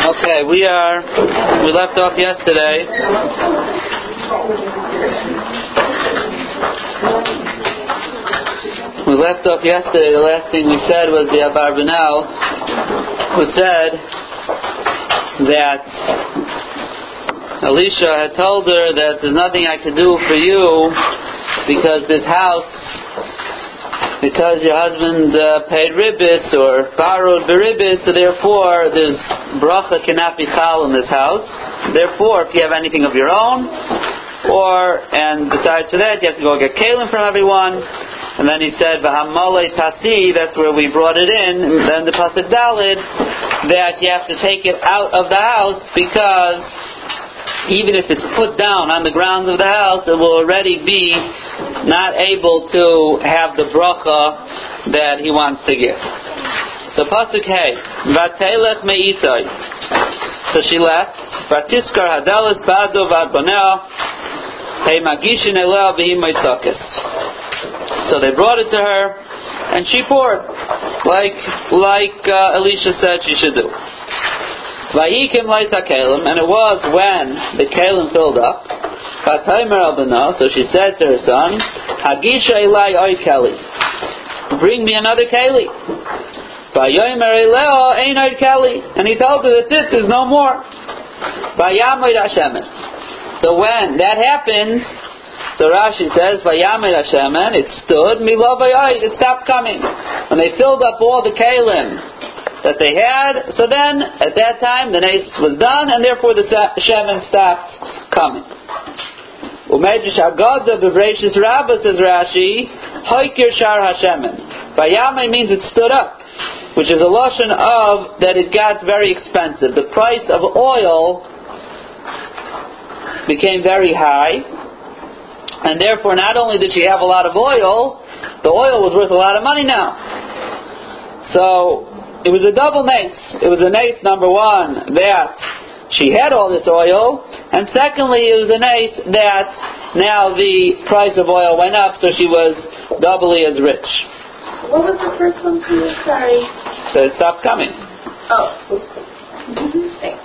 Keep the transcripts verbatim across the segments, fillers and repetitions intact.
Okay, we are, we left off yesterday. We left off yesterday, the last thing we said was the Abarbanel, who said that Elisha had told her that there's nothing I could do for you because this house, because your husband uh, paid ribis or borrowed beribis, so therefore there's bracha cannot be chal in this house. Therefore, if you have anything of your own, or and besides for that, you have to go get kalim from everyone. And then he said, "V'hamalei tasi." That's where we brought it in. And then the pasuk dalid that you have to take it out of the house because even if it's put down on the grounds of the house, it will already be not able to have the bracha that he wants to give. So pasuk hey, vatelech meitay. So she left. Vatiskar hadelis bado vadbanel hey magishin elel v'himaytzakis. So they brought it to her, and she poured, like like uh, Elisha said she should do. Vayikim laita kalim, and it was when the kalim filled up. Vataymer albana, so she said to her son, Hagisha ilai oy keli, bring me another keli. Vayomer eleo ein oy keli, and he told her that's it, there's no more. Vayamoid Hashemen. So when that happened, so Rashi says, "Vayamed Hashemen," it stood. Milo vayai, it stopped coming. When they filled up all the kalim that they had, so then at that time the nace was done, and therefore the shemen stopped coming. Umedrash Haggadah b'Bereishis Rabbah, says Rashi, Hoikir Shar Hashemen. Vayamed means it stood up, which is a lashon of that it got very expensive. The price of oil became very high. And therefore, not only did she have a lot of oil, the oil was worth a lot of money now. So, it was a double nace. It was a nace, number one, that she had all this oil, and secondly, it was a nace that now the price of oil went up, so she was doubly as rich. What was the first one, please? Sorry. So it stopped coming. Oh. Mm-hmm. Thanks.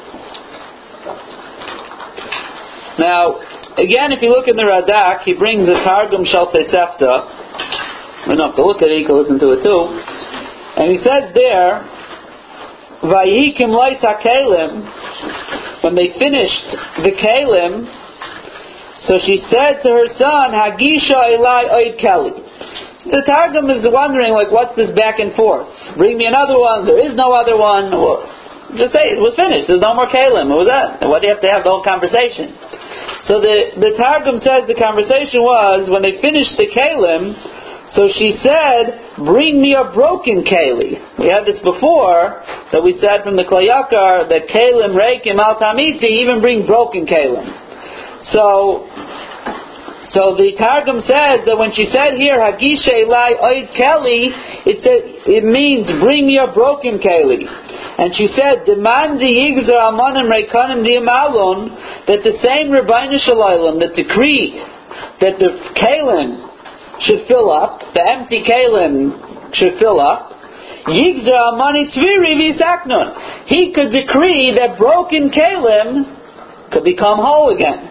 Now, again, if you look in the Radak, he brings a Targum Shal Tosefta. We don't have to look at it, you can listen to it too. And he says there, Vayikim lois ha-kalim, when they finished the kalim, so she said to her son, Hagisha elai oid keli. The Targum is wondering, like, what's this back and forth? Bring me another one, there is no other one. Well, just say it was finished, there's no more kalim. What was that? Why do you have to have the whole conversation? So the, the Targum says the conversation was, when they finished the kalim, so she said, bring me a broken keli. We had this before, that we said from the Klayakar, that kalim reikim al tamiti, even bring broken kalim. So, so the Targum says that when she said here, Hagisha elai oid keli, it, it means, bring me a broken keli. And she said, "Demandi yigzer almanim reikanim diamalon," that the same Rebbeinu Shalom, the decree that the kalim should fill up, the empty kalim should fill up. Yigzer almani tviri v'isaknon. He could decree that broken kalim could become whole again.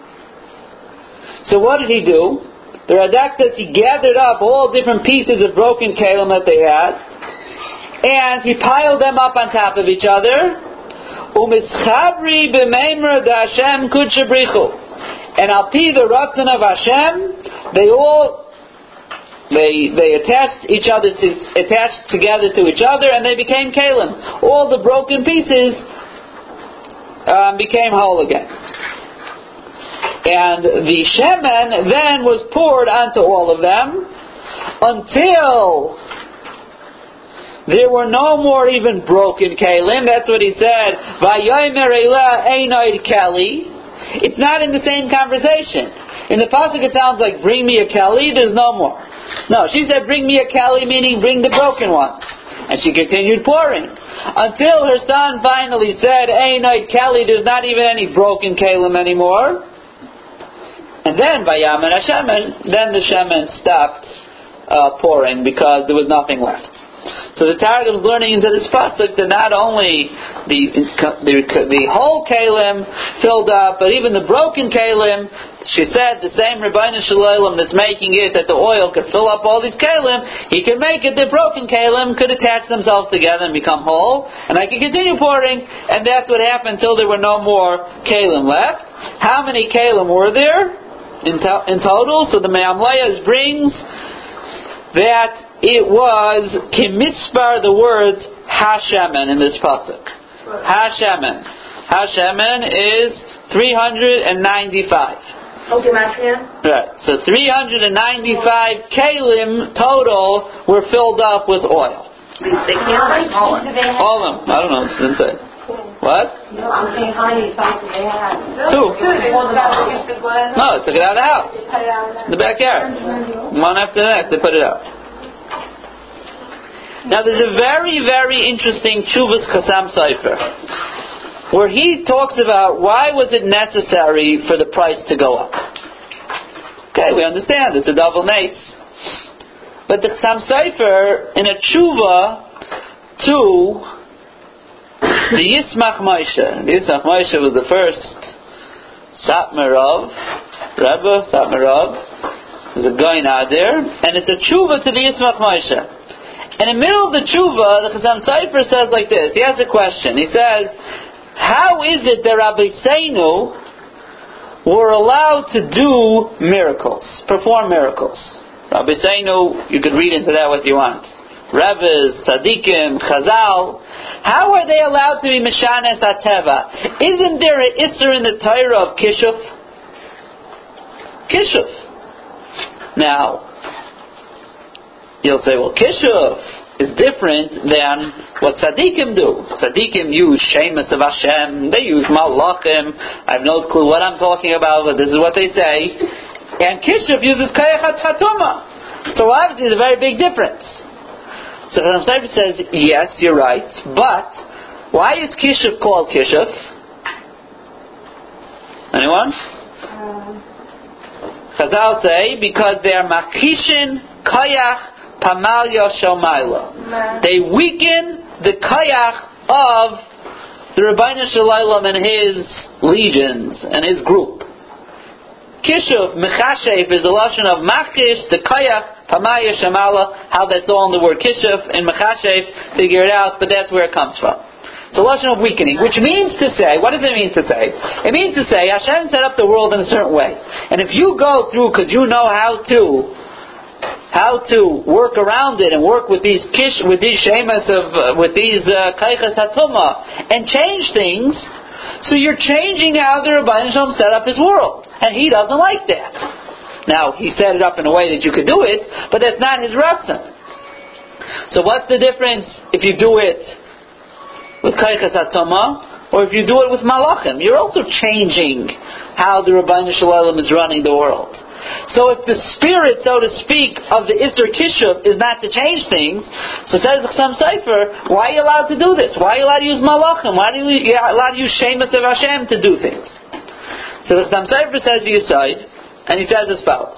So what did he do? The Radak says he gathered up all different pieces of broken kalim that they had, and he piled them up on top of each other. Umischabri b'meimer da Hashem kudshabrichu. And al pi the ratzon of Hashem, they all they they attached each other to attached together to each other, and they became kalim. All the broken pieces um, became whole again. And the shemen then was poured onto all of them until there were no more even broken kalim. That's what he said. Vayomer eila ein oid keli. It's not in the same conversation. In the pasuk it sounds like bring me a keli. There's no more. No, she said bring me a keli, meaning bring the broken ones. And she continued pouring until her son finally said ein oid keli. There's not even any broken kalim anymore. And then Vayamer Hashemen, then the shemen stopped uh, pouring because there was nothing left. So the Targum is learning into this pasuk that not only the, the the whole kalim filled up, but even the broken kalim. She said the same Rebbeinu Shalom that's making it that the oil could fill up all these kalim. He can make it the broken kalim could attach themselves together and become whole, and I can continue pouring. And that's what happened until there were no more kalim left. How many kalim were there in, to- in total? So the Me'amlayas brings that it was kimispar the words Hashemen in this pasuk. Hashemen. Hashemen is three hundred ninety-five. Okay, Matrian. Right. So three hundred ninety-five kalim total were filled up with oil. They can't All of them. I don't know. It didn't say. What? No, I'm saying how many cycles they had. Two. No, they took it out of the house. In the backyard. One after the next, they put it out. Now there's a very, very interesting Chuvas Chassam Sofer, where he talks about why was it necessary for the price to go up. Okay, we understand, it's a double nace. But the Chassam Sofer, in a Tshuva to the Yismach Moshe, the Yismach Moshe was the first Satmar Rav, Rebbe Satmar Rav, there's a guy out there, and it's a Tshuva to the Yismach Moshe. And in the middle of the tshuva, the Chassam Sofer says like this. He has a question. He says, how is it that Rabbi Seinu were allowed to do miracles, perform miracles? Rabbi Seinu, you could read into that what you want. Rebbes, Tzadikim, Chazal. How are they allowed to be Meshanes HaTeva? Isn't there an Isser in the Torah of Kishuf? Kishuf. Now, you'll say, well, Kishuf is different than what Tzadikim do. Tzadikim use Shemus of Hashem, they use Malachim. I have no clue what I'm talking about, but this is what they say. And Kishuf uses Kayach HaTatuma. So obviously there's a very big difference. So the Chassam Sofer says, yes, you're right, but why is Kishuf called Kishuf? Anyone? Um, Chazal say, because they are Makishin Kayach Pamalya Shomayla. They weaken the kayach of the Rebbeinu Shalom and his legions and his group. Kishuf, Mechashef is the lashon of Machish, the kayach, Pamalya Shomayla. How that's all in the word Kishuf and Mechashef, figure it out, but that's where it comes from. It's a lashon of weakening, which means to say, what does it mean to say? It means to say, Hashem set up the world in a certain way. And if you go through, because you know how to, how to work around it and work with these kish, with these shemas of, uh, with these kaychas uh, hatuma and change things, so you're changing how the Rebbeinu Shalom set up his world, and he doesn't like that. Now he set it up in a way that you could do it, but that's not his ratzon. So what's the difference if you do it with kaychas hatuma or if you do it with malachim? You're also changing how the Rebbeinu Shalom is running the world. So if the spirit, so to speak, of the Isser Kishuf is not to change things, so says the Chassam Sofer, why are you allowed to do this? Why are you allowed to use Malachim? Why are you allowed to use Shemus of Hashem to do things? So the Chassam Sofer says to your side, and he says as follows.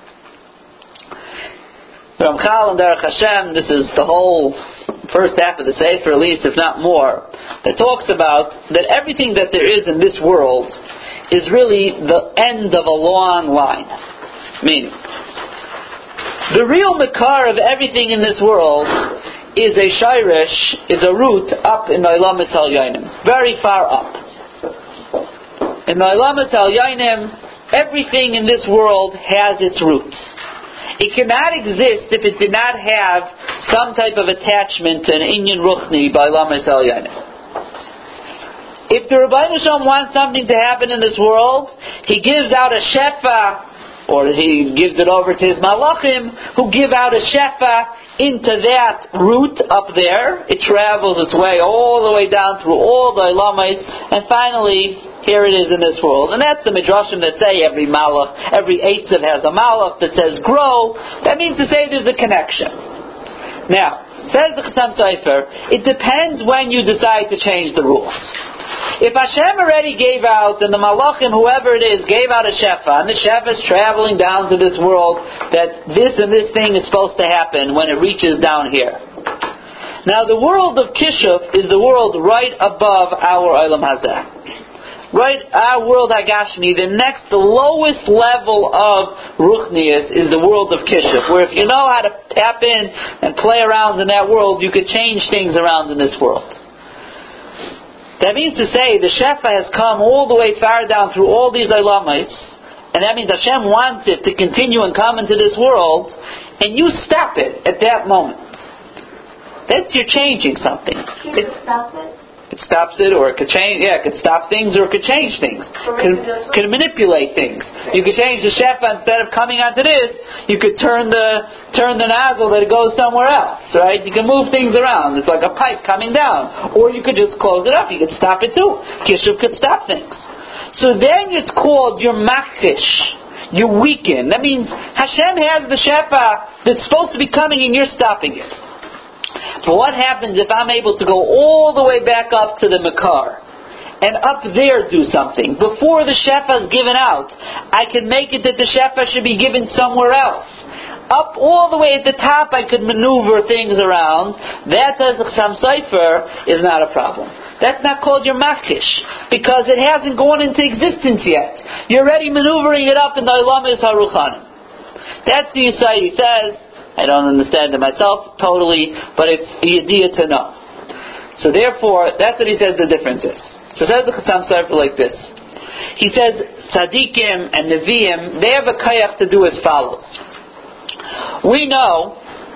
Ramchal and Derech Hashem, this is the whole first half of the Sefer, at least, if not more, that talks about that everything that there is in this world is really the end of a long line. Meaning, the real makar of everything in this world is a shirish, is a root up in the Olam Etzal Yainim, very far up. In the Olam Etzal Yainim, everything in this world has its roots. It cannot exist if it did not have some type of attachment to an Inyan Ruchni by Olam Etzal Yainim. If the Rebbeinu Shalom wants something to happen in this world, he gives out a shefa, or he gives it over to his malachim, who give out a shefa into that root up there. It travels its way all the way down through all the ilamayis, and finally, here it is in this world. And that's the midrashim that say every malach, every eitzav has a malach that says grow. That means to say there's a connection. Now, says the Chassam Sofer, it depends when you decide to change the rules. If Hashem already gave out, and the malachim, whoever it is, gave out a shefa, and the shefa is traveling down to this world, that this and this thing is supposed to happen when it reaches down here. Now the world of Kishuf is the world right above our Olam Hazeh. Right, our world Hagashmi, the next, the lowest level of Ruchnius is the world of Kishuf, where if you know how to tap in and play around in that world, you could change things around in this world. That means to say, the Shefa has come all the way far down through all these Olamites, and that means Hashem wants it to continue and come into this world, and you stop it at that moment. That's you're changing something. You It, could stop it. it stops it, or it could change. Yeah, it could stop things, or it could change things. Could, could manipulate things. You could change the shefa instead of coming onto this. You could turn the turn the nozzle that it goes somewhere else. Right? You can move things around. It's like a pipe coming down, or you could just close it up. You could stop it too. Kishuv could stop things. So then it's called your machish. You weaken. That means Hashem has the shefa that's supposed to be coming, and you're stopping it. But what happens if I'm able to go all the way back up to the Makar and up there do something? Before the Shefa is given out, I can make it that the Shefa should be given somewhere else. Up all the way at the top, I could maneuver things around. That, as the Chassam Sofer, is not a problem. That's not called your machish, because it hasn't gone into existence yet. You're already maneuvering it up in the Olamis HaRuchanim. That's the Yisai. He says, I don't understand it myself totally, but it's the idea to know. So therefore, that's what he says the difference is. So says the Chassam Sofer like this. He says, Tzadikim and Nevi'im, they have a kayach to do as follows. We know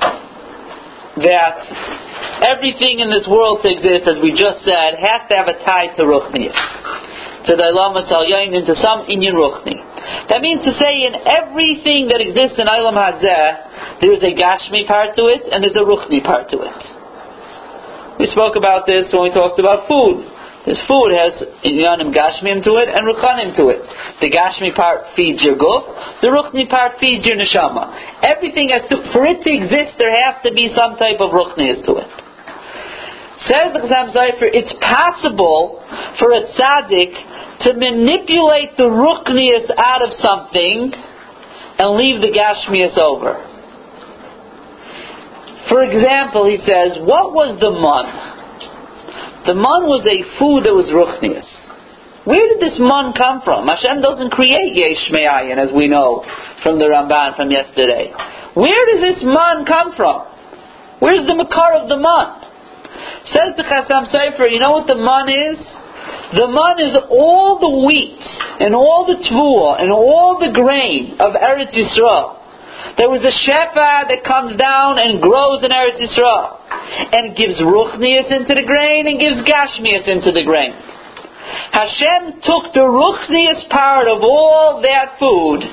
that everything in this world to exist, as we just said, has to have a tie to Ruchnius. To the Ilamas Al-Yain, into some Inyan Ruchni. That means to say, in everything that exists in Olam Hazeh, there is a Gashmi part to it, and there's a Ruchni part to it. We spoke about this when we talked about food. This food has Inyanim Gashmim to it, and Ruchanim to it. The Gashmi part feeds your guf, the Ruchni part feeds your neshama. Everything has to, for it to exist, there has to be some type of Ruchnius to it. Says the Chassam Sofer, it's possible for a tzaddik to manipulate the ruchnius out of something and leave the gashmius over. For example, he says, what was the mun? The mun was a food that was ruchnius. Where did this mun come from? Hashem doesn't create yesh me'ayin, as we know from the Ramban from yesterday. Where does this mun come from? Where's the makar of the mun? Says the Chassam Sofer, you know what the mun is? The mun is all the wheat and all the tvua and all the grain of Eretz Yisrael. There was a shefa that comes down and grows in Eretz Yisrael and gives ruchnius into the grain and gives gashmius into the grain. Hashem took the ruchnius part of all that food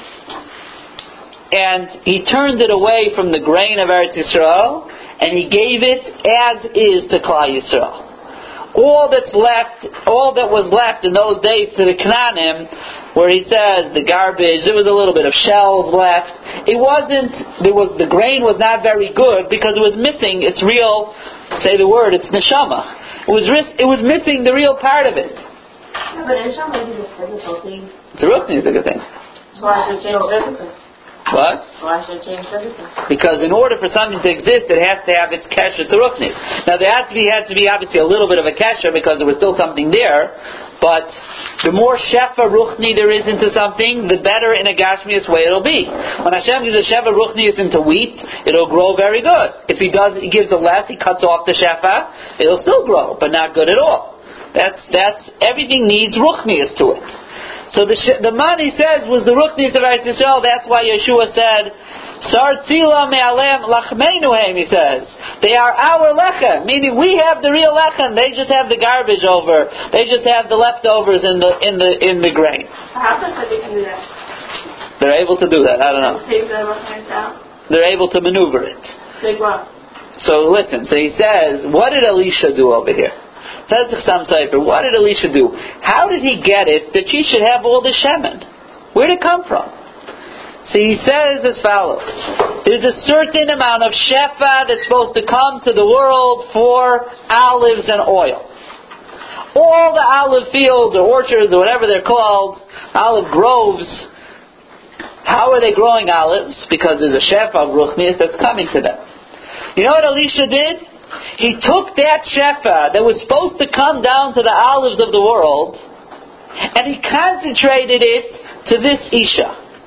and He turned it away from the grain of Eretz Yisrael, and He gave it as is to Klal Yisrael. All that's left, all that was left in those days to the Knanim, where He says the garbage, there was a little bit of shells left. It wasn't, there was, the grain was not very good because it was missing its real, say the word, it's neshama. It was, it was missing the real part of it. Yeah, but neshama is a physical thing. It's a ruchni is a good thing. Why should change everything? What? Why should change everything? Because in order for something to exist, it has to have its kesher to ruchnis. Now there has to be has to be obviously a little bit of a kesher because there was still something there, but the more shefa ruchni there is into something, the better in a gashmius way it'll be. When Hashem gives a shefa ruchnius into wheat, it'll grow very good. If He does, He gives a less, He cuts off the shefa, it'll still grow, but not good at all. That's that's everything needs ruchnius to it. So the the man, he says, was the ruchnius of Eretz Yisrael. That's why Yeshua said, "Sar tzila me'alem lachmeinu heim." He says, they are our lechem, meaning we have the real lechem. They just have the garbage over. They just have the leftovers in the in the in the grain. How does they do that? They're able to do that. I don't know. Take the ruchnius out. They're able to maneuver it. Take what? So listen. So he says, what did Elisha do over here? Says the Chassam Sofer, what did Elisha do? How did he get it that she should have all the shemen? Where did it come from? So he says as follows. There's a certain amount of shefa that's supposed to come to the world for olives and oil. All the olive fields or orchards or whatever they're called, olive groves, how are they growing olives? Because there's a shefa of ruchnius that's coming to them. You know what Elisha did? he took that shefa that was supposed to come down to the olives of the world, and he concentrated it to this Isha.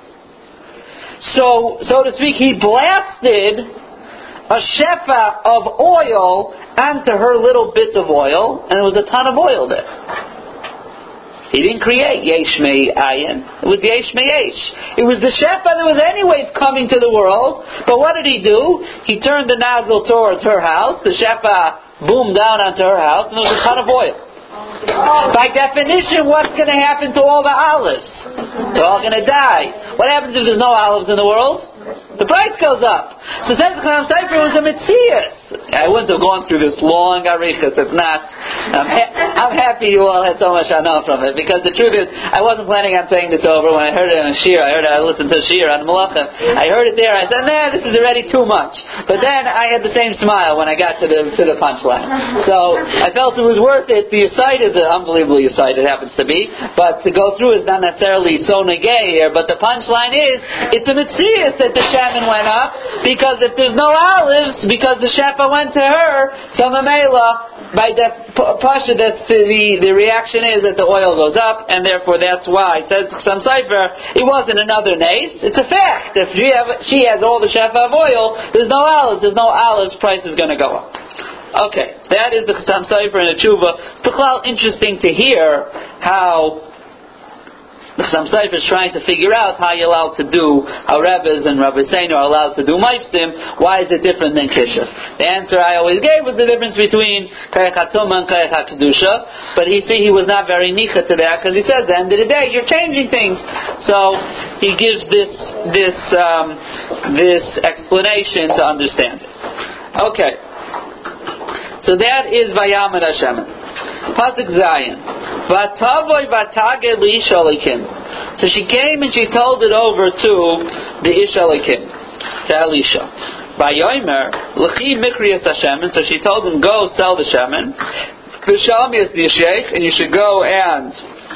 So, so to speak, he blasted a shefa of oil onto her little bit of oil, and there was a ton of oil there. He didn't create Yesh Mei Ayin. It was Yesh Mei Yesh. It was the shefa that was anyways coming to the world. But what did he do? He turned the nozzle towards her house. The shefa boomed down onto her house, and there was a ton of oil. By definition, what's going to happen to all the olives? They're all going to die. What happens if there's no olives in the world? The price goes up. So says the Chassam Sofer, it was a mitzias. I wouldn't have gone through this long arichas if not. I'm, ha- I'm happy you all had so much I know from it, because the truth is, I wasn't planning on saying this over when I heard it on Shir. I heard it, I listened to Shir on the Malachim. I heard it there. I said, nah, this is already too much. But then I had the same smile when I got to the to the punchline. So I felt it was worth it. The site is an unbelievable site. It happens to be, but to go through is not necessarily so negay here. But the punchline is, it's a mitzias that the shaman went up, because if there's no olives, because the shefa went to her, so Mamela, by the pasha, that's the the reaction is that the oil goes up, and therefore that's why, says some Sofer, it wasn't another nace. It's a fact. If she, have, she has all the shefa of oil, there's no olives. There's no olives. Price is going to go up. Okay, that is the Chassam Sofer and the Tshuva. It's interesting to hear how the Chassam Sofer is trying to figure out how you're allowed to do, how Rebbes and Rabbi Seinu are allowed to do Maifsim. Why is it different than Kishuf? The answer I always gave was the difference between Kayach HaTumah and Kayach HaKedusha, but he see he was not very nicha to that, because he says, at the end of the day, you're changing things. So he gives this this um, this explanation to understand it. Okay. So that is Vayamer Hashem. Pasuk Zayin. Vatavoy vataged li'isha Elikim. So she came and she told it over to the Isha Elikim, to Elisha. Vayomer l'chi mikriyas Hashem. And so she told him, go sell the shemen. V'shalom yas di'asheich, and you should go and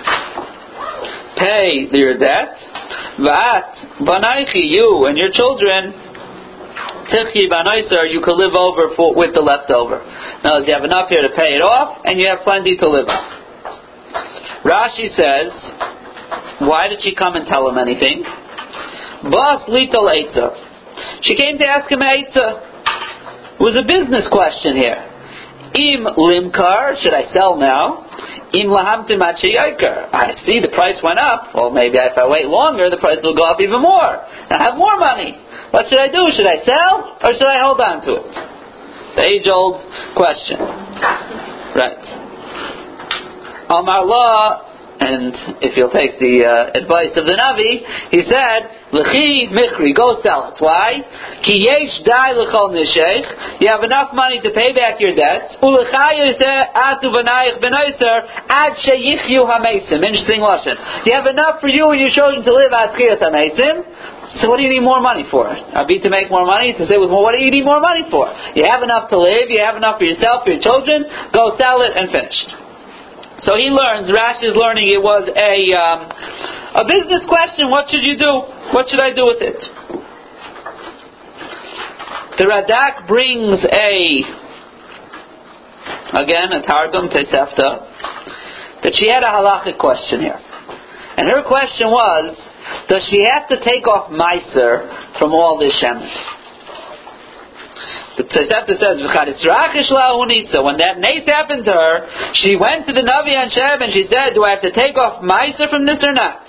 pay your debt. Vat banaychi, you and your children, you could live over for, with the leftover. Now, you have enough here to pay it off, and you have plenty to live on. Rashi says, why did she come and tell him anything? Bas little eitza. She came to ask him eitza. It was a business question here. Im limkar, should I sell now? Im lahamtim atshiyikar. I see the price went up. Well, maybe if I wait longer, the price will go up even more. I have more money. What should I do? Should I sell or should I hold on to it? The age-old question. Right. Amar La, and if you'll take the uh, advice of the Navi, he said, L'chi mikri, go sell it. Why? Ki yesh dai l'chol nishech. You have enough money to pay back your debts. U'lecha yoseh atu v'nayich b'noiser ad sheyichyu hamesim. Interesting lesson. You have enough for you and your children to live ad chiyas hamesim. So what do you need more money for? Abi to make more money? To say with more, what do you need more money for? You have enough to live, you have enough for yourself, for your children, go sell it and finished. So he learns, Rashi is learning it was a um, a business question. What should you do? What should I do with it? The Radak brings a, again, a Targum Tosefta, that she had a halachic question here. And her question was, does she have to take off Meiser from all this shemen? The Tosefta says, so when that nace happened to her, she went to the Navi and Sheb and she said, do I have to take off Meiser from this or not?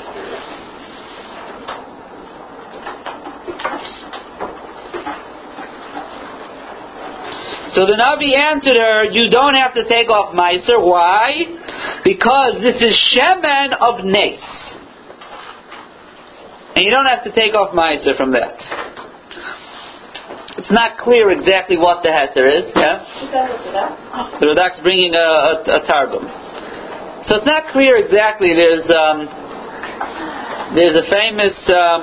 So the Navi answered her, you don't have to take off Meiser. Why? Because this is shemen of nace. And you don't have to take off Meiser from that. It's not clear exactly what the heter is. Yeah? The Radak's bringing a, a, a Targum. So it's not clear exactly. There's um, there's a famous um,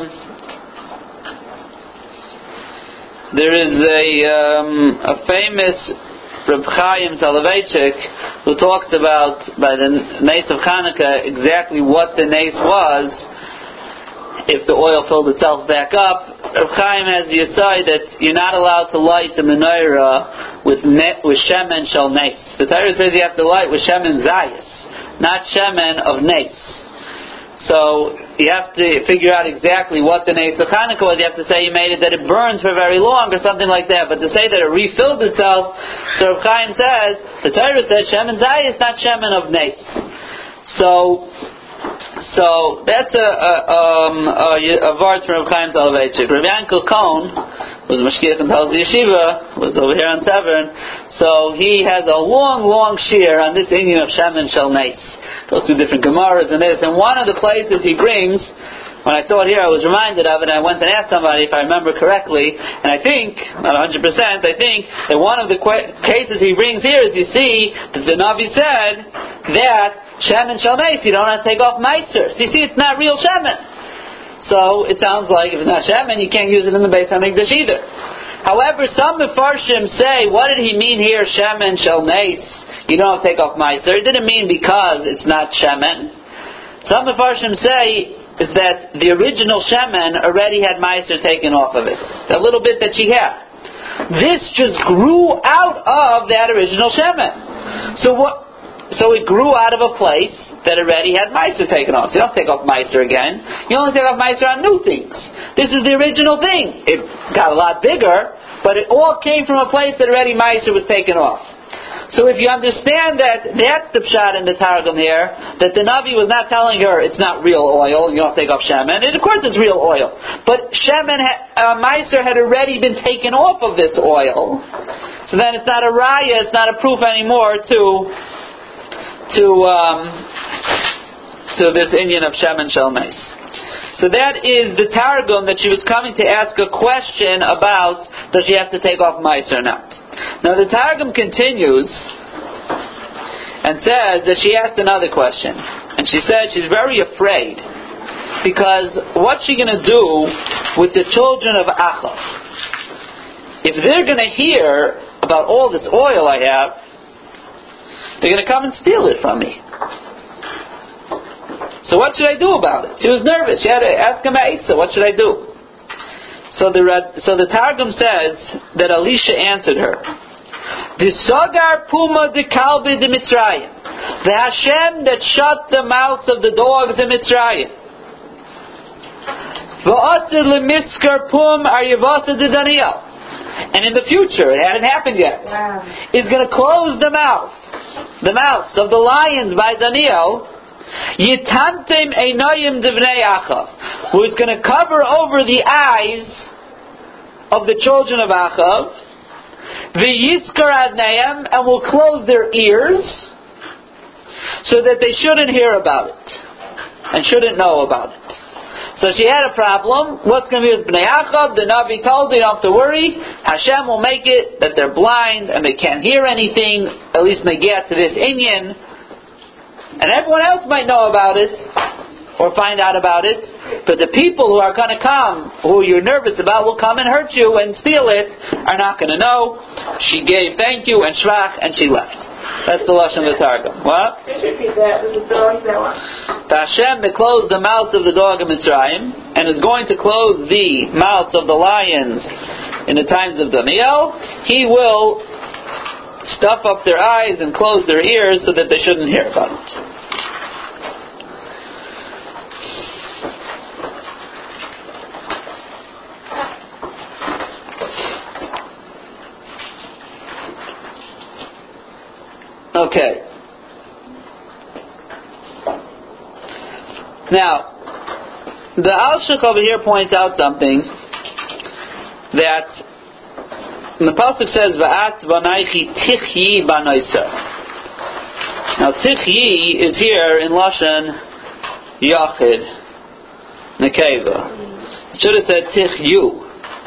there is a um, a famous Reb Chaim Soloveitchik who talks about by the nace of Hanukkah exactly what the nace was. If the oil filled itself back up, Reb Chaim has the aside that you're not allowed to light the menorah with ne- with shemen shel nes. The Torah says you have to light with shemen zayis, not shemen of nes. So you have to figure out exactly what the nes of Hanukkah was. You have to say you made it that it burns for very long or something like that. But to say that it refilled itself, so Reb Chaim says the Torah says shemen zayis, not shemen of nes. So. So that's a a um a, a vart from Reb Chaim Soloveitchik. Reb Yankel Cohn was Mashgiach in Talmud Yeshiva, was over here on Severn. So he has a long, long shir on this Indian of Shemen Shel Nes. Goes through different Gemaras and this. And one of the places he brings, when I saw it here, I was reminded of it, and I went and asked somebody if I remember correctly, and I think, not one hundred percent, I think that one of the que- cases he brings here is you see that the Navi said that Shemen Shel Nes, you don't have to take off Meiser. So you see, it's not real Shemen. So it sounds like if it's not Shemen, you can't use it in the Beis HaMikdash either. However, some Mefarshim say, what did he mean here, Shemen Shel Nes? You don't have to take off Meiser. It didn't mean because it's not Shemen. Some Mefarshim say is that the original shemen already had meiser taken off of it. That little bit that she had. This just grew out of that original shemen. So what? So it grew out of a place that already had meiser taken off. So you don't take off meiser again. You only take off meiser on new things. This is the original thing. It got a lot bigger, but it all came from a place that already meiser was taken off. So if you understand that that's the pshat in the Targum here, that the Navi was not telling her it's not real oil, you don't take off shemen, and of course it's real oil, but shemen, ha- uh, meiser had already been taken off of this oil, so then it's not a raya, it's not a proof anymore to to um, to this Indian of shemen shel nes. So that is the Targum that she was coming to ask a question about, does she have to take off meiser or not? Now the Targum continues and says that she asked another question, and she said she's very afraid because what's she going to do with the children of Achav? If they're going to hear about all this oil I have, they're going to come and steal it from me. So what should I do about it? She was nervous. She had to ask him Eitzah, what should I do? So the so the Targum says that Elisha answered her, "The Sagar Puma de Kalbi de Mitzrayim, the Hashem that shut the mouths of the dogs in Mitzrayim, v'asir lemitzkar pum ariyavasa de Daniel, and in the future, it hadn't happened yet, wow. is going to close the mouth, the mouths of the lions by Daniel." Yitamtem einayim devnei Achav, who is going to cover over the eyes of the children of Achav, v'yiskar adneim, and will close their ears, so that they shouldn't hear about it and shouldn't know about it. So she had a problem. What's going to be with Bnei Achav? The Navi told her, you don't have to worry. Hashem will make it that they're blind and they can't hear anything. At least they get to this inyan. And everyone else might know about it, or find out about it, but the people who are going to come, who you're nervous about, will come and hurt you and steal it, are not going to know. She gave thank you and shvach, and she left. That's the Lashon of the Targum. What? Hashem that closed the mouths of the dog of Mitzrayim, and is going to close the mouths of the lions in the times of Daniel, He will stuff up their eyes and close their ears so that they shouldn't hear about it. Okay. Now, the Alshich over here points out something that and the pasuk says, "Va'at v'naychi tichyi b'noiser." Now, tichyi is here in lashon yachid nekeva. It should have said tichyu.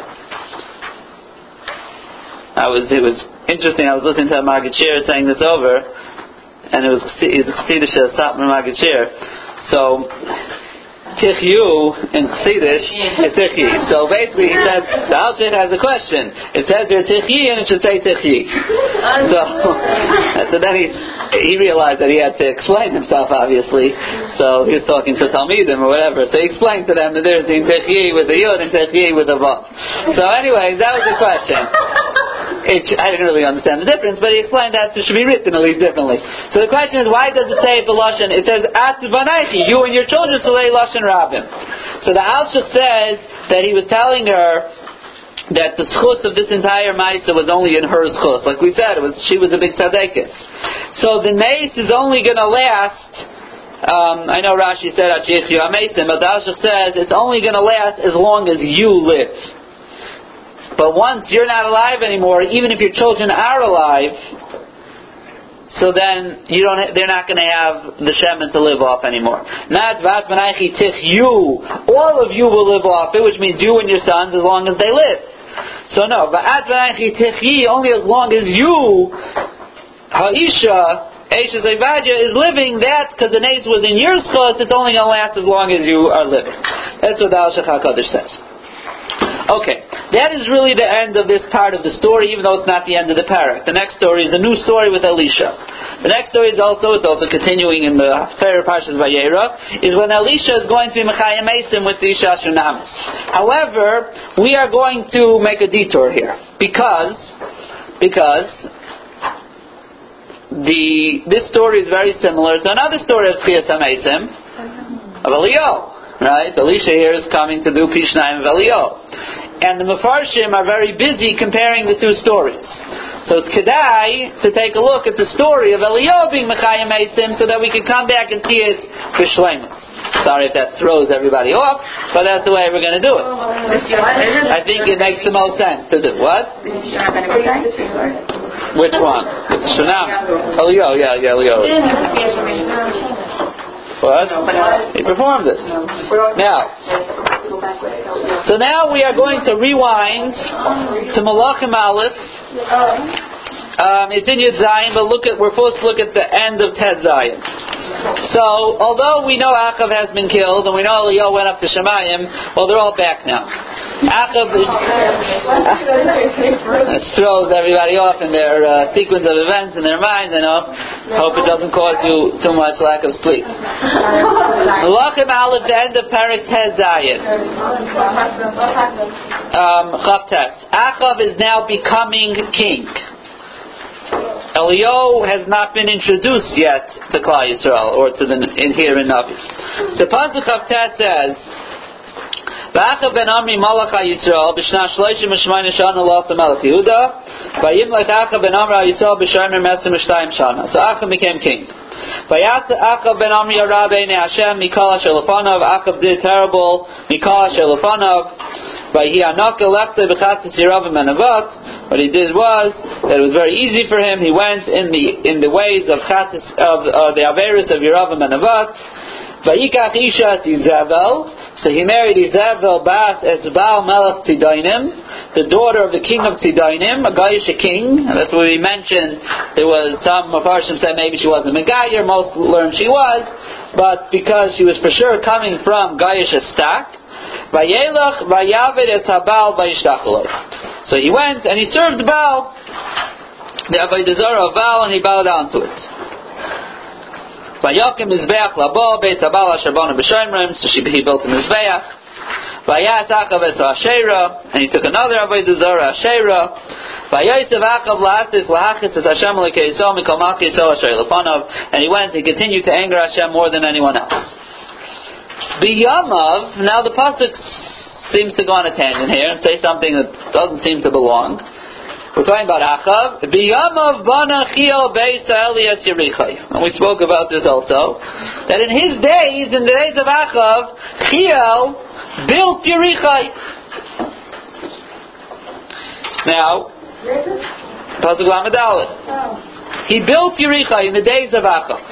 I was. It was interesting. I was listening to a Magachir saying this over, and it was it was Chassidish Satmar Magachir. So. Tichyu in Chassidish is Tichyi. So basically, he says the Alshich has a question. It says here Tichyi, and it should say Tichyi. So, so then he he realized that he had to explain himself, obviously. So he was talking to Talmidim or whatever. So he explained to them the difference between Techyi with a Yud and Techyi with a Vav. So anyway, that was the question. It, I didn't really understand the difference, but he explained that it should be written at least differently. So the question is, why does it say the Lashon? It says, At Vanaychi, you and your children shall lay Lashon Rabim. So the Alshich says that he was telling her that the schus of this entire Maisa was only in her schus. Like we said, it was she was a big tzaddikus. So the mace is only going to last, um, I know Rashi said, but the Alshich says it's only going to last as long as you live. But once you're not alive anymore, even if your children are alive, so then you don't. They're not going to have the shemen to live off anymore. Not vat v'naychi tich you. All of you will live off it, which means you and your sons, as long as they live. So no, vat v'naychi tich only as long as you, ha'isha, Eisha Zayvadia, is living. That's because the nace was in your schos. It's only going to last as long as you are living. That's what the Alshich HaKadosh says. Okay, that is really the end of this part of the story, even though it's not the end of the parak. The next story is a new story with Elisha. The next story is also, it's also continuing in the Torah Parshas Vayera, is when Elisha is going to be Mechayim Eisim with the Isha Shunamis. However, we are going to make a detour here, because, because, the, this story is very similar to another story of Tchias HaMeisim, of Eliyahu. Right? Elisha here is coming to do Pishnayim of Eliyahu. And the Mefarshim are very busy comparing the two stories. So it's Kedai to take a look at the story of Eliyahu being Mechayim Eisim so that we can come back and see it for Shleimus. Sorry if that throws everybody off, but that's the way we're going to do it. I think it makes the most sense to do. What? Which one? It's Shunam. Eliyahu, yeah, yeah, Eliyahu. What? He performed it. Now, so now we are going to rewind to Malachim Aleph. Um, it's in Yud Zayin, but look at we're supposed to look at the end of Ted Zayin. So, although we know Achav has been killed, and we know Eliyahu went up to Shemayim, well, they're all back now. Achav is... It throws everybody off in their uh, sequence of events in their minds, I know. Hope it doesn't cause you too much lack of sleep. Malachim Aleph, the end of Parak Ted Zayin. Um, Chav Tes. Achav is now becoming king. Eliyahu has not been introduced yet to Klal Yisrael or to the in here in Navi. So Pasuk Chav Tes says, "V'achav ben Amri malach Yisrael b'shna shloshim v'shmayna shana lost Melech Yehuda. V'yimlech Achav ben Amri Yisrael b'shomer mesim v'shtayim shana." So Achav became king. V'yatz Achav ben Amri Yara b'nei Hashem mikol asher lefanov. Achav did terrible mikol asher lefanov. What he did was that it was very easy for him. He went in the in the ways of chatis, of uh, the averis of Yeravam and Nevat. Vayikach Isha Izabel. So he married Izabel Bas Esbal Melech Tzidainim, the daughter of the king of Tzidainim, a Gaish king. That's what we mentioned. There was some Mefarshim said maybe she wasn't Megayer. Most learned she was, but because she was for sure coming from Gaish Stak. Vayelach vayavid es habal vayishtachaloi. So he went and he served Baal, the avodah zarah of Baal, and he bowed down to it. Vayakim mizbeach labo beis habal asher banu b'shomrim. So she, he built a mizbeach. Vayas Achav es Asherah, and he took another avodah zarah Asherah. Vayosev Achav la'asis lahachis es Hashem lekei yisrael mikol malchei yisrael asher lefanov, and he went and continued to anger Hashem more than anyone else. B'yamav, now the pasuk seems to go on a tangent here and say something that doesn't seem to belong. We're talking about Achav. B'yamav bana Chiel beis Elias Yerichai. And we spoke about this also. That in his days, in the days of Achav, Chiel built Yerichai. Now, pasuk Lamed Aleph. He built Yerichai in the days of Achav.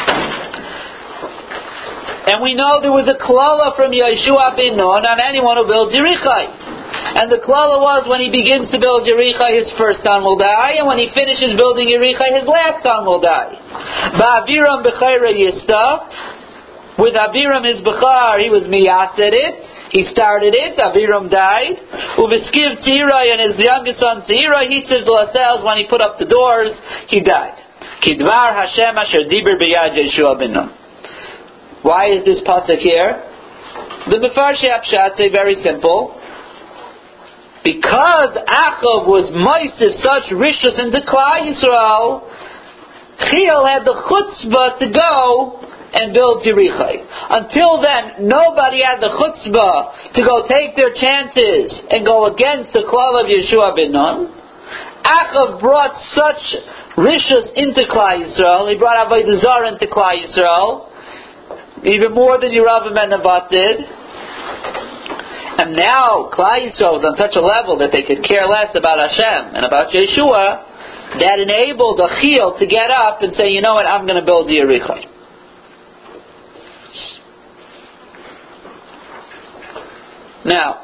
And we know there was a klala from Yeshua ben Nun on anyone who builds Yerichai. And the klala was when he begins to build Yerichai, his first son will die, and when he finishes building Yerichai, his last son will die. Ba'aviram b'chayra yistah. With Aviram his b'char, he was miyaset it. He started it. Aviram died. Uveskiv Tzira, and his youngest son Tzira, he says to ourselves when he put up the doors, he died. Kidvar Hashem asher diber b'yad Yeshua ben Nun. Why is this pasuk here? The Mefarshei Apshat say very simple. Because Achav was moisiv such rishus into Klal Yisrael, Chiel had the chutzpah to go and build Yerichai. Until then, nobody had the chutzpah to go take their chances and go against the klal of Yeshua ben Nun. Achav brought such rishus into Klal Yisrael. He brought Avodah Zarah into Klal Yisrael, even more than Yeravam and Nevat did. And now Klal Yisrael was on such a level that they could care less about Hashem and about Yeshua. That enabled a Chiel to get up and say, you know what, I'm going to build the Yerichai. Now,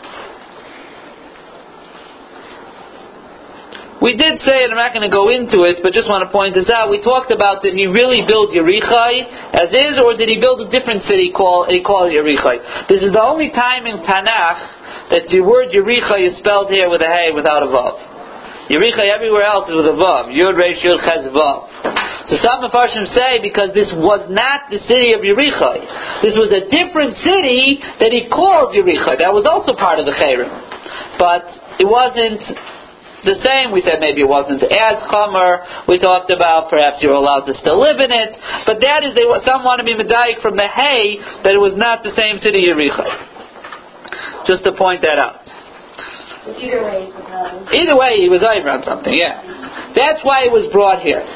we did say, and I'm not going to go into it, but just want to point this out, we talked about, did he really build Yerichai as is, or did he build a different city called, he called Yerichai? This is the only time in Tanakh that the word Yerichai is spelled here with a hey, without a vav. Yerichai everywhere else is with a vav. Yud Reish Yud Ches Vav. So some Mefarshim say because this was not the city of Yerichai, this was a different city that he called Yerichai. That was also part of the Cherem, but it wasn't the same. We said maybe it wasn't as Chomer. We talked about perhaps you were allowed to still live in it, but that is they some want to be medayik from the hay that it was not the same city Yerichai. Just to point that out. Either way, he was Either way, he was over on something. Yeah, that's why it was brought here.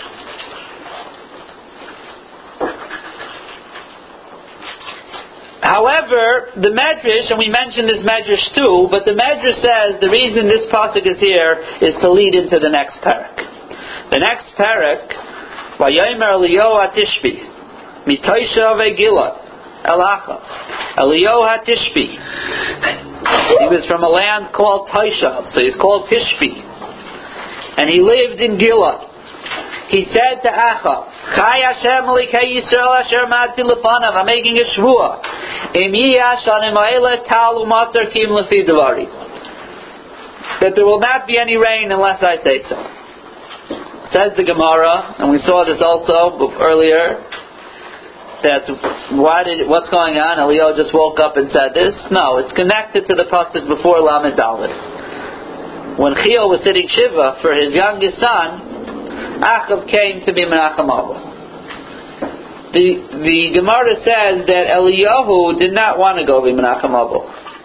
However, the Medrash, and we mentioned this Medrash too, but the Medrash says the reason this pasuk is here is to lead into the next parak. The next parak, Vayomer Eliyahu Hatishbi, Mitoisha veGilad, Elacha, Eliyahu Hatishbi. He was from a land called Taishav, so he's called Tishbi, and he lived in Gilad. He said to Achav, Chai Hashem Elikei Yisrael Asher Madti Lefanav, I'm making a shvua. Im Yiyash Anim Ha'ele Tal U'Matzar Kim Lefi Devari, that there will not be any rain unless I say so. Says the Gemara, and we saw this also earlier, that why did what's going on? Eliyahu just woke up and said this? No, it's connected to the pasuk before Lamed Dalet. When Chiel was sitting Shiva for his youngest son, Achav came to be Menachem Abba. The the Gemara says that Eliyahu did not want to go be Menachem Abba.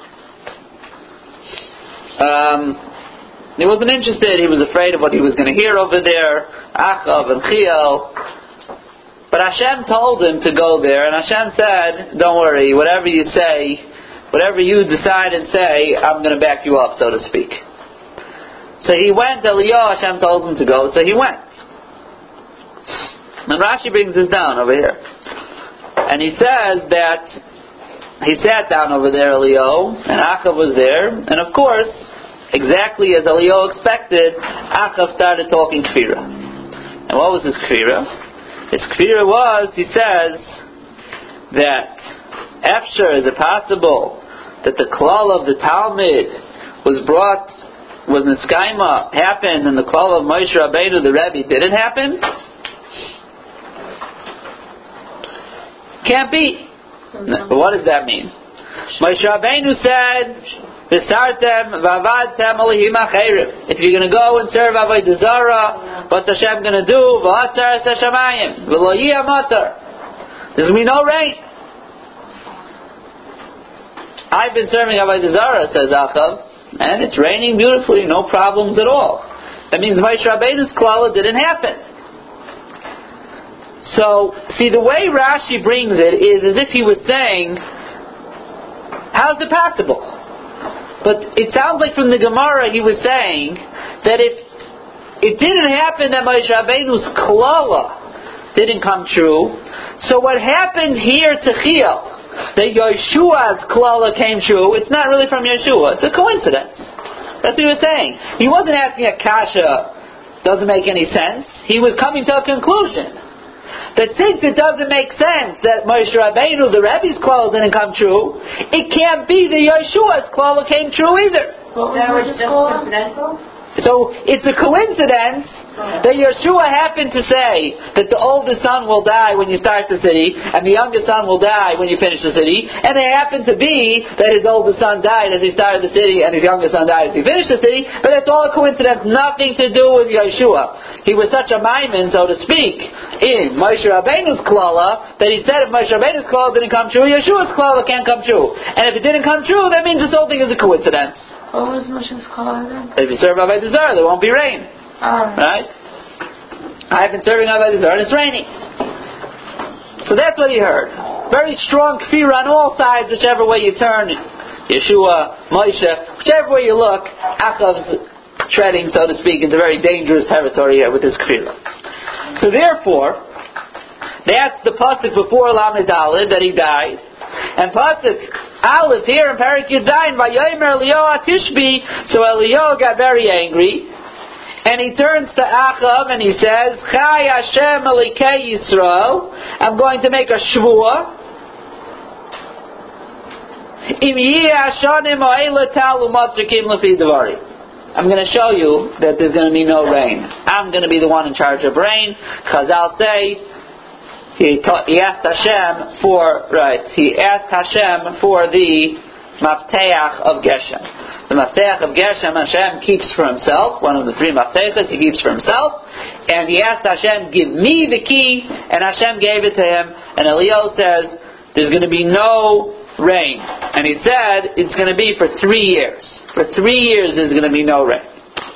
Um, he wasn't interested. He was afraid of what he was going to hear over there, Achav and Chiel. But Hashem told him to go there, and Hashem said, don't worry, whatever you say, whatever you decide and say, I'm going to back you up, so to speak. So he went, Eliyahu, Hashem told him to go, so he went. And Rashi brings this down over here. And he says that he sat down over there, Eliyahu, and Achav was there, and of course, exactly as Eliyahu expected, Achav started talking Kfira. And what was his Kfira? His Kfira was, he says, that after is it possible that the klal of the Talmud was brought, was Niskaima, happened, and the klal of Moshe Rabbeinu, the Rebbe, didn't happen? Can't be. Mm-hmm. But what does that mean? Moshe Rabbeinu said, V'sartem v'avadtem alihim acherim. If you're going to go and serve Avodah Zarah, what's Hashem going to do? V'atzar es hashamayim v'lo yiyah matar. There's going to be no rain. I've been serving Avodah Zarah, says Achav, and it's raining beautifully, no problems at all. That means Moshe Rabbeinu's klala didn't happen. So, see, the way Rashi brings it is as if he was saying, how's it possible? But it sounds like from the Gemara he was saying that if it didn't happen that Moshe Rabbeinu's klala didn't come true, so what happened here to Chiel, that Yeshua's klala came true, it's not really from Yeshua, it's a coincidence. That's what he was saying. He wasn't asking a kasha, doesn't make any sense. He was coming to a conclusion that since it doesn't make sense that Moshe Rabbeinu, the Rebbe's klala, didn't come true, it can't be that Yeshua's klala came true either. What was just coincidental? So it's a coincidence that Yeshua happened to say that the oldest son will die when you start the city, and the youngest son will die when you finish the city, and it happened to be that his oldest son died as he started the city, and his youngest son died as he finished the city, but it's all a coincidence, nothing to do with Yeshua. He was such a maimin, so to speak, in Moshe Rabbeinu's klala, that he said if Moshe Rabbeinu's klala didn't come true, Yeshua's klala can't come true. And if it didn't come true, that means this whole thing is a coincidence. What was Moshe's klala then? If you serve Avodah Zarah, there won't be rain. Oh. Right? I've been serving Avodah Zarah and it's raining. So that's what he heard. Very strong kfira on all sides, whichever way you turn. Yeshua, Moshe, whichever way you look, Achav's treading, so to speak, into very dangerous territory here with his kfira. So therefore, that's the pasuk before Lamed Daled that he died. And pasuk Aleph here in Parak Yud Zayin, Vayomer Eliyahu Tishbi. So Eliyahu got very angry, and he turns to Achav and he says, Chai Hashem Elikei Yisrael, I'm going to make a shvuah. Im Yeh Hashanim Ha'ela Talu Matzakim Lefi Devari. I'm going to show you that there's going to be no rain. I'm going to be the one in charge of rain. Chazal say, He, taught, he asked Hashem for right. He asked Hashem for the mafteach of Geshem. The mafteach of Geshem Hashem keeps for himself. One of the three mafteachas he keeps for himself. And he asked Hashem, "Give me the key," and Hashem gave it to him. And Eliyahu says, "There's going to be no rain." And he said, "It's going to be for three years. For three years, there's going to be no rain."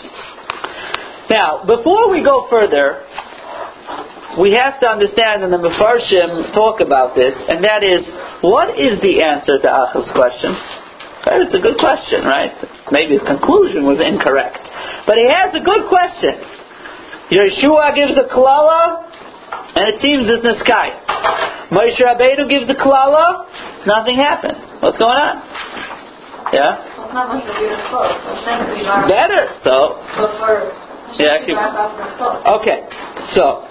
Now, before we go further, we have to understand, and the Mefarshim talk about this, and that is, what is the answer to Achav's question? Okay, it's a good question, right? Maybe his conclusion was incorrect. But he has a good question. Yeshua gives a klala, and it seems it's in the sky. Moshe Rabbeinu gives a klala, nothing happened. What's going on? Yeah? Well, it's not much of a close. Better, so. But for Yeah, keep, okay, so.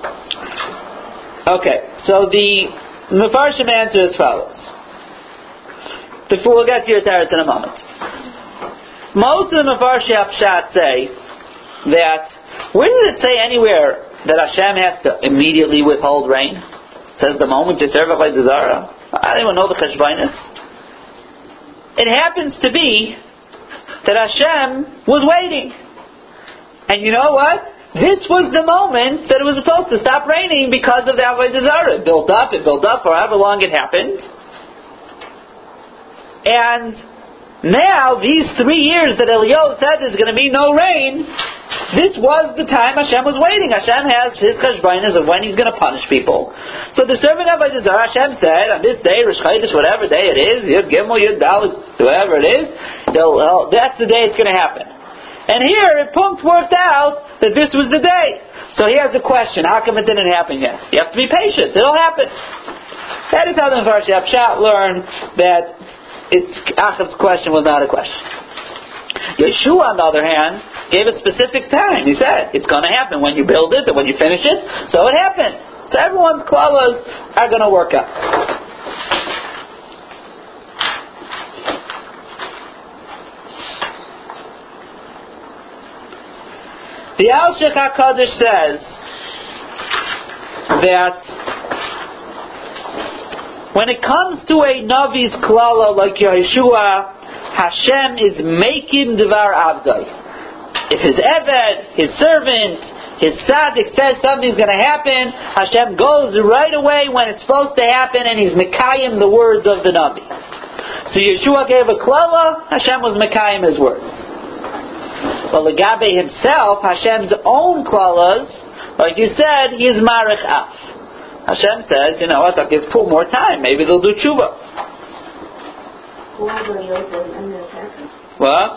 Okay, so the Mefarshim answer as follows. Before we'll get to your teretz in a moment. Most of the Mefarshim Pshat say that, where did it say anywhere that Hashem has to immediately withhold rain? It says the moment you serve Avodah Zarah. I don't even know the cheshbainis. It happens to be that Hashem was waiting. And you know what? This was the moment that it was supposed to stop raining because of the Avodah Zarah. It built up, it built up for however long it happened. And now, these three years that Eliyahu said there's going to be no rain, this was the time Hashem was waiting. Hashem has his cheshbainas of when he's going to punish people. So the servant of Avodah Zarah, Hashem said, on this day, Rosh Chodesh, whatever day it is, Yud Gimel, Yud Dalet, whatever it is, that's the day it's going to happen. And here, it punkt worked out that this was the day. So he has a question. How come it didn't happen yet? You have to be patient. It'll happen. That is how the Mefarshim Pshat learned that it's, Achav's question was not a question. Yeshua, on the other hand, gave a specific time. He said, it's going to happen when you build it and when you finish it. So it happened. So everyone's klalas are going to work out. The Al-Sheikh HaKadosh says that when it comes to a Navi's klala like Yeshua, Hashem is making Devar Avdai. If his Eved, his servant, his Tzaddik says something's going to happen, Hashem goes right away when it's supposed to happen and he's Mekayim the words of the Navi. So Yeshua gave a klala, Hashem was Mekayim his words. But Legabe himself, Hashem's own klalas, like you said, he is Marich Af. Hashem says, you know what, I'll give two more time, maybe they'll do tshuva. What?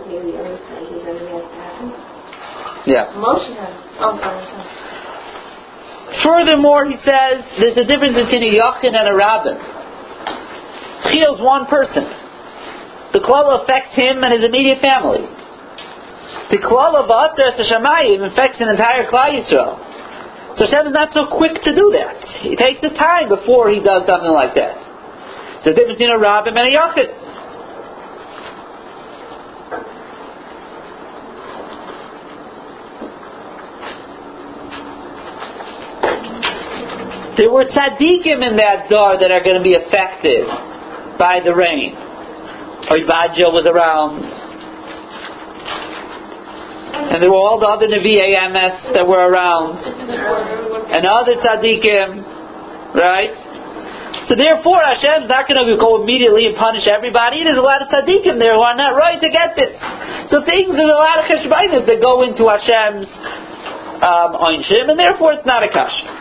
Yeah. Furthermore, he says, there's a difference between a Yachin and a Rabbin. Chiyah's one person. The klala affects him and his immediate family. The klala ba'atzeret hashamayim affects an entire Klal Yisrael. So Hashem is not so quick to do that. He takes his time before he does something like that. There's a difference between a Rabbim and a Yachid. There were tzaddikim in that dar that are going to be affected by the rain. Oivadja was around. And there were all the other Nevi'ei Emes that were around. And other tzaddikim. Right? So therefore Hashem's not going to go immediately and punish everybody. There's a lot of tzaddikim there who are not right to get this. So things, there's a lot of cheshbainis that go into Hashem's um, Einshim, and therefore it's not a kasha.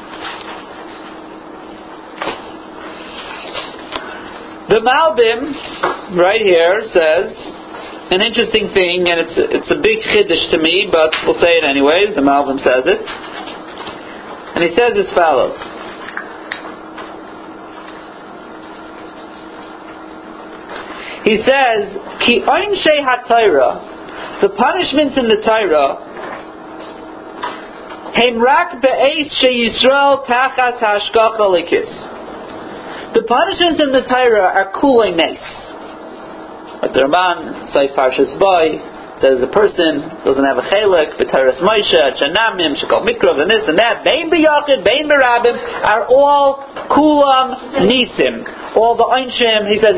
The Malbim, right here, says an interesting thing, and it's it's a big chiddush to me, but we'll say it anyways. The Malbim says it, and he says as follows: He says, "Ki oinshei haTorah, the punishments in the Torah, heim rak be'eis sheYisrael tachas hashgacha likis." The punishments in the Torah are kulei nes. Like the Ramban, Saif Parshas Boy, says a person doesn't have a chelik, b'Torahs Moshe, chanamim, shekol mikrav, and this and that, bein b'yachid, bein b'rabim, are all kulam nisim. All the einshim, he says,